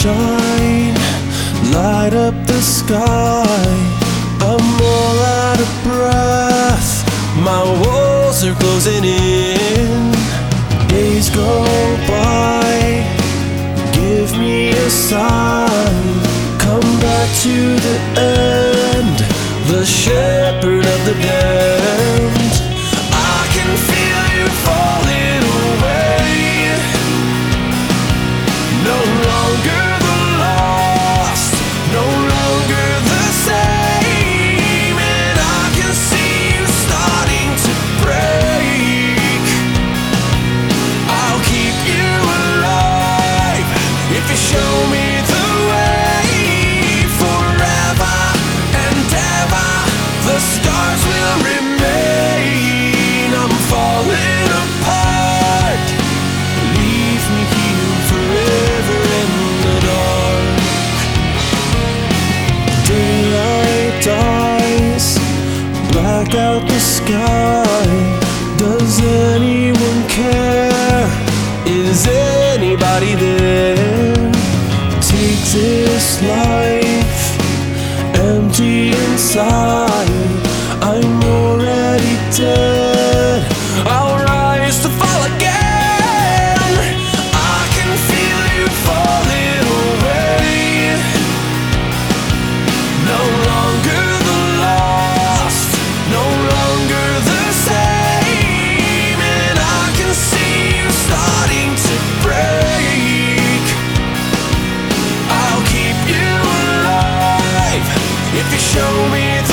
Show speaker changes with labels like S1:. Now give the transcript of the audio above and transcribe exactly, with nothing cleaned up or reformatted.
S1: shine, light up the sky. I'm all out of breath, my walls are closing in. Days go by, give me a sign. Come back to the end, the shepherd of the damned. I can feel you falling away, no longer the lost, no longer the same. And I can see you starting to break. I'll keep you alive if you show me the way. Forever and ever, the stars will remain. I'm falling apart, leave me here forever in the dark. Daylight dies, black out the sky. Does anyone care? Is anybody there? Take this life, empty inside. I'm already dead, I'll rise to fall again. I can feel you falling away, no longer the lost, no longer the same. And I can see you starting to break. I'll keep you alive if you show me the